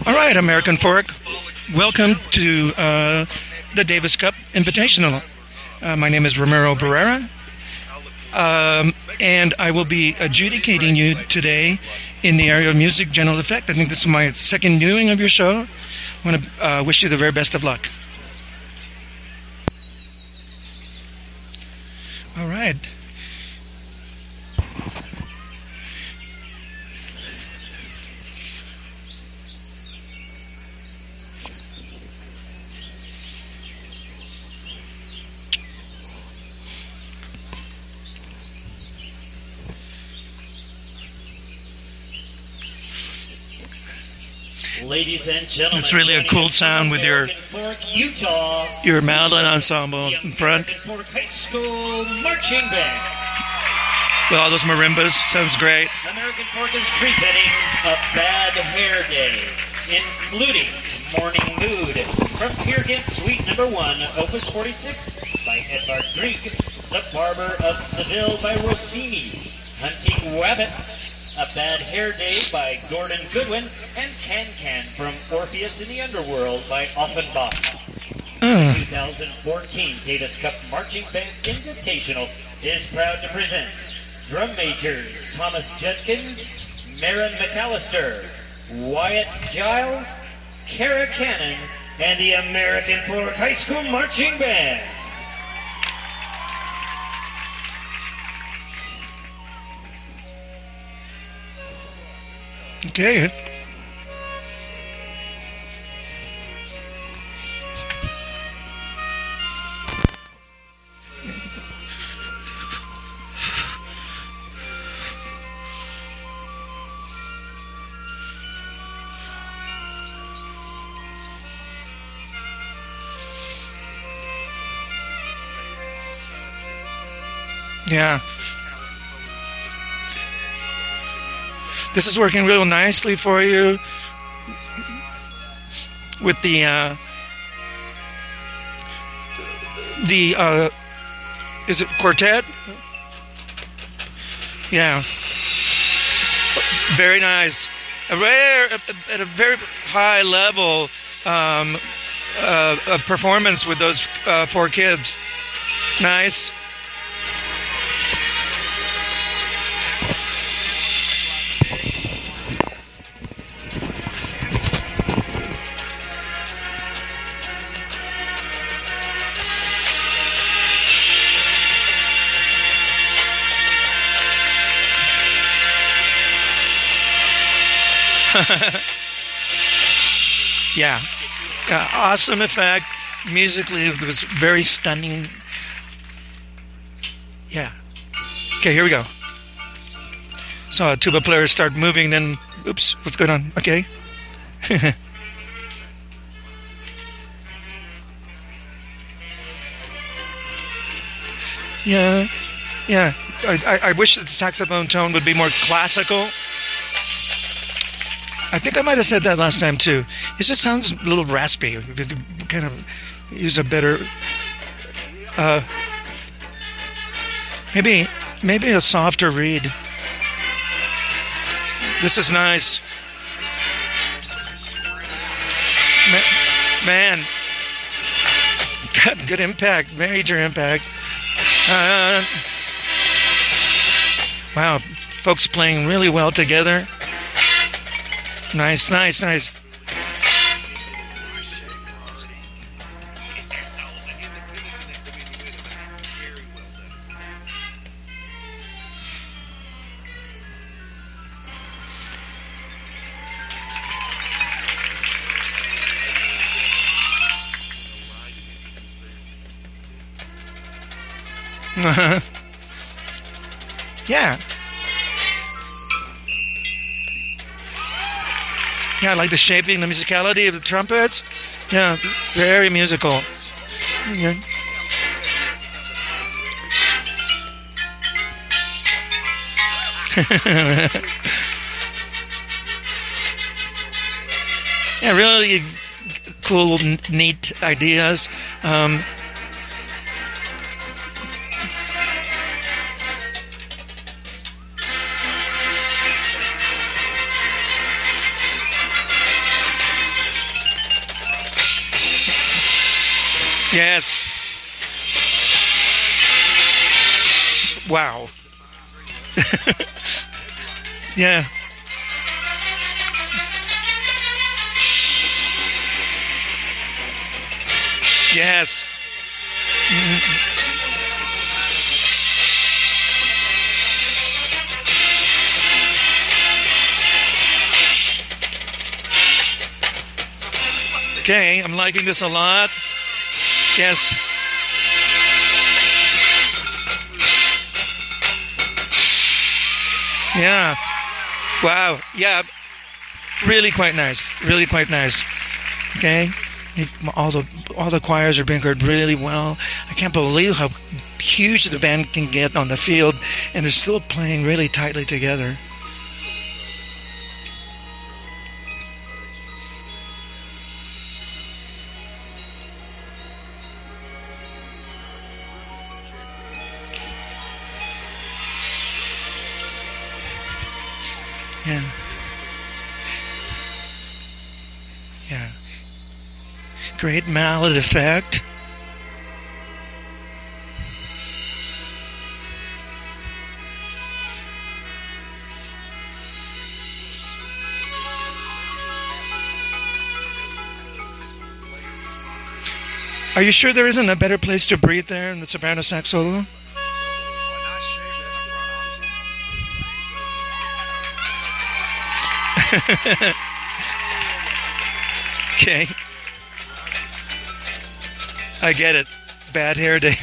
All right, American Fork, welcome to the Davis Cup Invitational. My name is Ramiro Barrera, and I will be adjudicating you today in the area of music general effect. I think this is my second viewing of your show. I want to wish you the very best of luck. All right. Ladies and gentlemen, it's really a cool sound with your mandolin ensemble in front. Fork High School Marching Band. With all those marimbas, sounds great. American Fork is presenting a Bad Hair Day, including Morning Mood from Peer Gynt Suite No. 1, Opus 46 by Edvard Grieg, The Barber of Seville by Rossini, Hunting Wabbits, A Bad Hair Day by Gordon Goodwin, and Can Can from Orpheus in the Underworld by Offenbach. 2014 Davis Cup Marching Band Invitational is proud to present drum majors Thomas Judkins, Maren McAllister, Wyatt Giles, Kara Cannon, and the American Fork High School Marching Band. Okay. Yeah. This is working real nicely for you with the is it quartet? Yeah. Very nice. At a very high level of performance with those four kids. Nice. Yeah. Awesome effect. Musically, it was very stunning. Yeah. Okay, here we go. So tuba players start moving, then, oops, what's going on? Okay. Yeah. I wish that the saxophone tone would be more classical. I think I might have said that last time too. It just sounds a little raspy. We could kind of use a better, maybe a softer reed. This is nice, man. Good impact, major impact. Wow, folks playing really well together. Nice. Yeah. Yeah, I like the shaping, the musicality of the trumpets. Yeah, very musical. Yeah. Yeah, really cool, neat ideas. Yes. Wow. Yeah. Yes. Okay, I'm liking this a lot. Yes. Yeah. Wow. Yeah. Really quite nice. Really quite nice. Okay. All the choirs are being heard really well. I can't believe how huge the band can get on the field, and they're still playing really tightly together. Yeah. Yeah. Great mallet effect. Are you sure there isn't a better place to breathe there in the soprano sax solo? Okay. I get it. Bad hair day.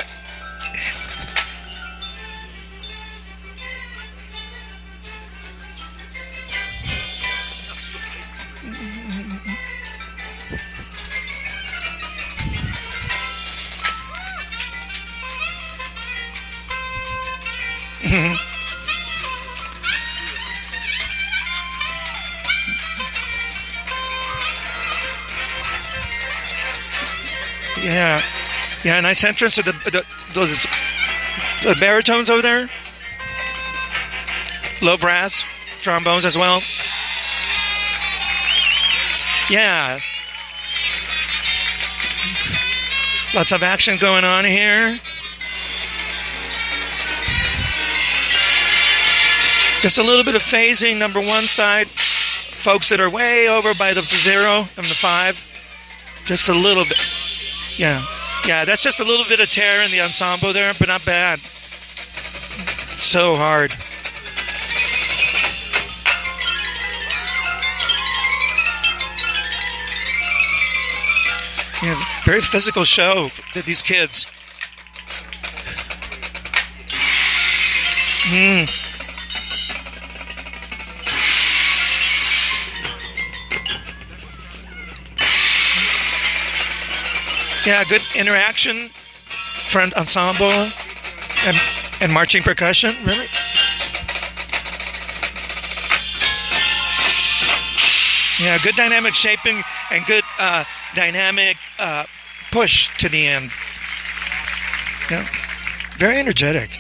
Yeah. Yeah, nice entrance to those baritones over there. Low brass, trombones as well. Yeah. Lots of action going on here. Just a little bit of phasing, number one side. Folks that are way over by the 0 and the 5. Just a little bit. Yeah. Yeah, that's just a little bit of tear in the ensemble there, but not bad. So hard. Yeah, very physical show for these kids. Yeah, good interaction, front ensemble, and marching percussion, really. Yeah, good dynamic shaping and good dynamic push to the end. Yeah, very energetic.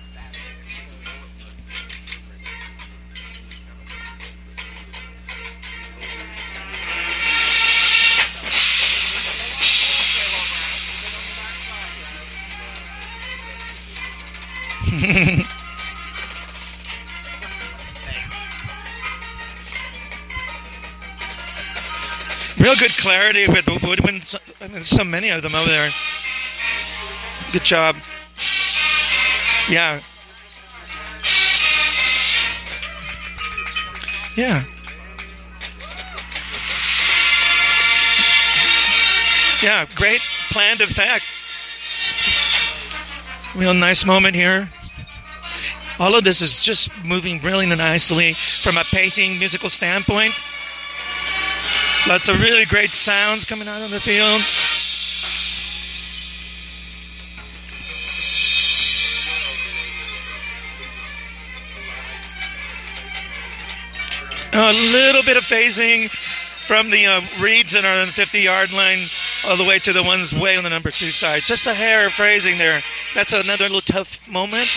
Real good clarity with the woodwinds. I mean, so many of them over there. Good job. Yeah. Yeah. Yeah, great planned effect. Real nice moment here. All of this is just moving really nicely from a pacing musical standpoint. Lots of really great sounds coming out of the field. A little bit of phasing from the reeds that are on the 50-yard line all the way to the ones way on the number 2 side. Just a hair of phrasing there. That's another little tough moment.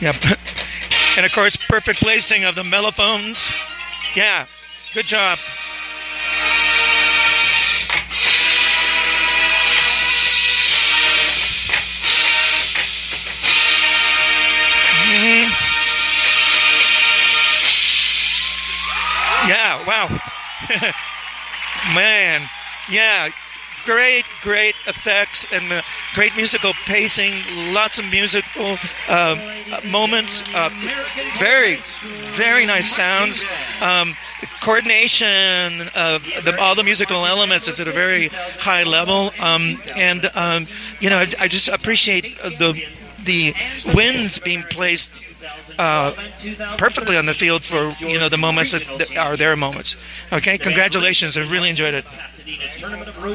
Yep. And of course, perfect placing of the mellophones. Yeah, good job. Yeah, wow. Man, yeah, great effects and great musical pacing, lots of musical moments, very nice sounds. The coordination of all the musical elements is at a very high level, I just appreciate the winds being placed perfectly on the field for the moments that are their moments. Okay, congratulations! I really enjoyed it.